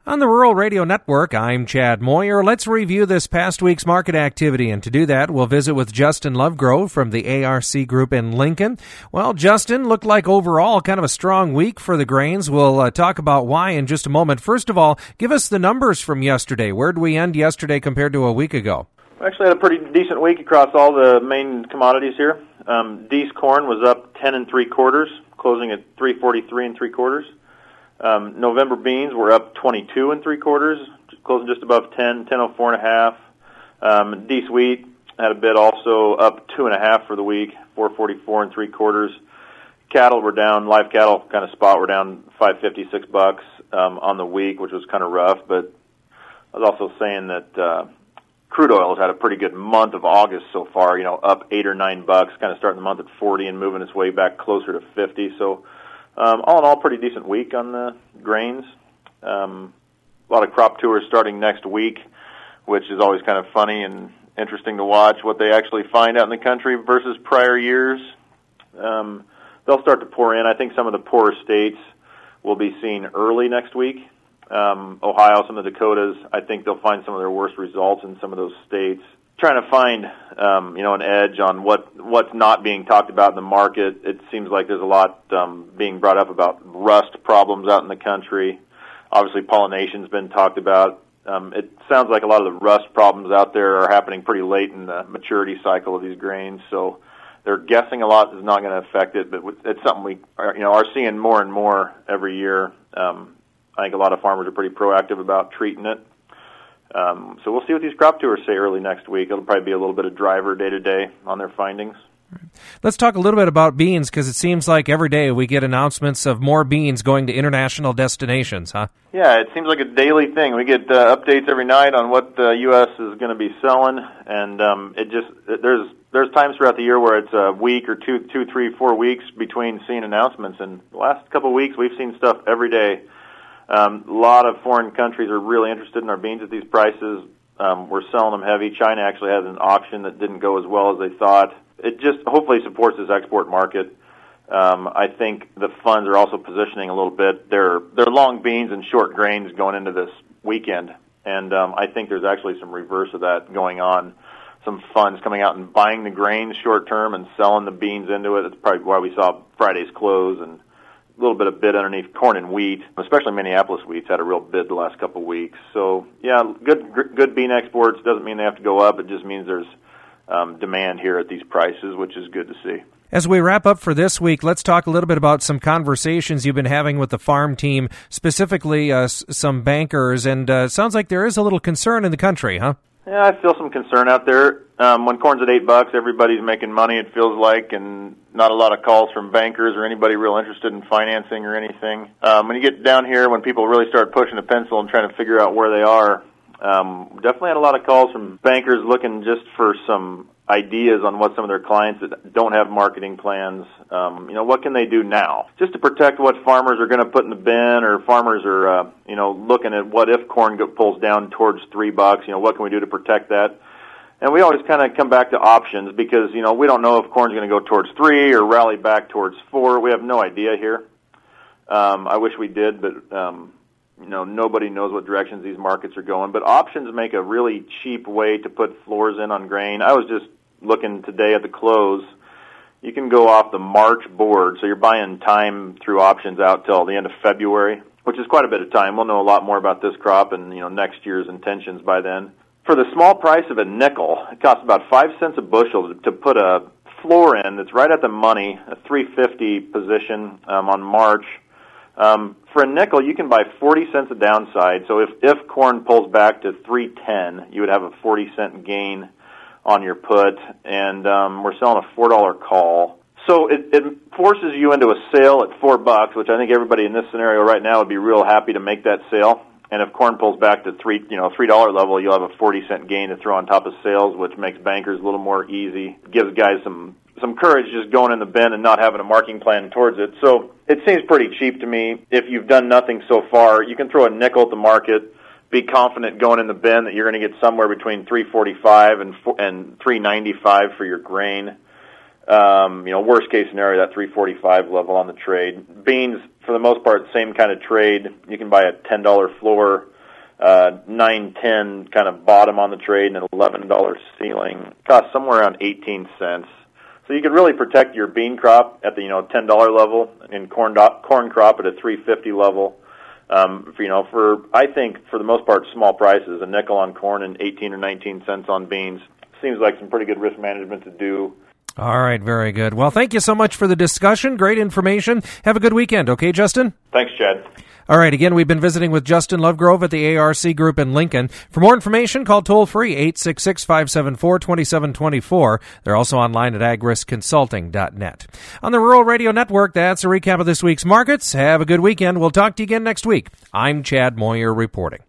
On the Rural Radio Network, I'm Chad Moyer. Let's review this past week's market activity, and to do that, we'll visit with Justin Lovegrove from the ARC Group in Lincoln. Well, Justin, looked like overall kind of a strong week for the grains. We'll talk about why in just a moment. First of all, give us the numbers from yesterday. Where did we end yesterday compared to a week ago? We actually had a pretty decent week across all the main commodities here. Dees corn was up 10 3/4, closing at 343 3/4. November beans were up 22 3/4, closing just above 1004 1/2. Dees wheat had a bid also up 2 1/2 for the week, 444 3/4. Cattle were down, live cattle kind of spot were down $5.50, $6 on the week, which was kind of rough. But I was also saying that crude oil has had a pretty good month of August so far. Up $8 or $9, kind of starting the month at 40 and moving its way back closer to 50. So. All in all, pretty decent week on the grains. A lot of crop tours starting next week, which is always kind of funny and interesting to watch what they actually find out in the country versus prior years. They'll start to pour in. I think some of the poorer states will be seen early next week. Ohio, some of the Dakotas, I think they'll find some of their worst results in some of those states. Trying to find, an edge on what's not being talked about in the market. It seems like there's a lot being brought up about rust problems out in the country. Obviously, pollination's been talked about. It sounds like a lot of the rust problems out there are happening pretty late in the maturity cycle of these grains. So they're guessing a lot is not going to affect it, but it's something we are seeing more and more every year. I think a lot of farmers are pretty proactive about treating it. So we'll see what these crop tours say early next week. It'll probably be a little bit of driver day-to-day on their findings. Let's talk a little bit about beans, because it seems like every day we get announcements of more beans going to international destinations, huh? Yeah, it seems like a daily thing. We get updates every night on what the U.S. is going to be selling, and there's times throughout the year where it's a week or two, 3, 4 weeks between seeing announcements, and the last couple of weeks we've seen stuff every day. A lot of foreign countries are really interested in our beans at these prices. We're selling them heavy. China actually has an auction that didn't go as well as they thought. It just hopefully supports this export market. I think the funds are also positioning a little bit. They're long beans and short grains going into this weekend, and I think there's actually some reverse of that going on. Some funds coming out and buying the grains short term and selling the beans into it. That's probably why we saw Friday's close and a little bit of bid underneath corn and wheat, especially Minneapolis wheat's had a real bid the last couple of weeks. So, yeah, good bean exports doesn't mean they have to go up. It just means there's demand here at these prices, which is good to see. As we wrap up for this week, let's talk a little bit about some conversations you've been having with the farm team, specifically some bankers, and sounds like there is a little concern in the country, huh? Yeah, I feel some concern out there. When corn's at $8, everybody's making money, it feels like, and not a lot of calls from bankers or anybody real interested in financing or anything. When you get down here, when people really start pushing the pencil and trying to figure out where they are, definitely had a lot of calls from bankers looking just for some ideas on what some of their clients that don't have marketing plans, what can they do now? Just to protect what farmers are going to put in the bin, or farmers are, looking at what if corn pulls down towards $3, what can we do to protect that? And we always kind of come back to options because, we don't know if corn's going to go towards 3 or rally back towards 4. We have no idea here. I wish we did, but, nobody knows what directions these markets are going. But options make a really cheap way to put floors in on grain. I was just looking today at the close. You can go off the March board, so you're buying time through options out till the end of February, which is quite a bit of time. We'll know a lot more about this crop and, next year's intentions by then. For the small price of a nickel, it costs about 5 cents a bushel to put a floor in that's right at the money, a 350 position on March. For a nickel, you can buy 40 cents a downside. So if corn pulls back to 310, you would have a 40-cent gain on your put, and we're selling a $4 call. So it forces you into a sale at $4, which I think everybody in this scenario right now would be real happy to make that sale. And if corn pulls back to $3 level, you'll have a 40-cent gain to throw on top of sales, which makes bankers a little more easy, gives guys some courage just going in the bin and not having a marking plan towards it. So it seems pretty cheap to me. If you've done nothing so far, you can throw a nickel at the market, be confident going in the bin that you're going to get somewhere between $3.45 and $3.95 for your grain. Worst case scenario, that $3.45 level on the trade. Beans, for the most part, same kind of trade. You can buy a $10 floor $9.10 kind of bottom on the trade and an $11 ceiling. Costs somewhere around 18 cents. So you could really protect your bean crop at the $10 level and corn crop at a $3.50 level. I think for the most part, small prices, a nickel on corn and 18 or 19 cents on beans seems like some pretty good risk management to do. All right, very good. Well, thank you so much for the discussion. Great information. Have a good weekend, okay, Justin? Thanks, Chad. All right, again, we've been visiting with Justin Lovegrove at the ARC Group in Lincoln. For more information, call toll-free 866-574-2724. They're also online at agriskconsulting.net. On the Rural Radio Network, that's a recap of this week's markets. Have a good weekend. We'll talk to you again next week. I'm Chad Moyer reporting.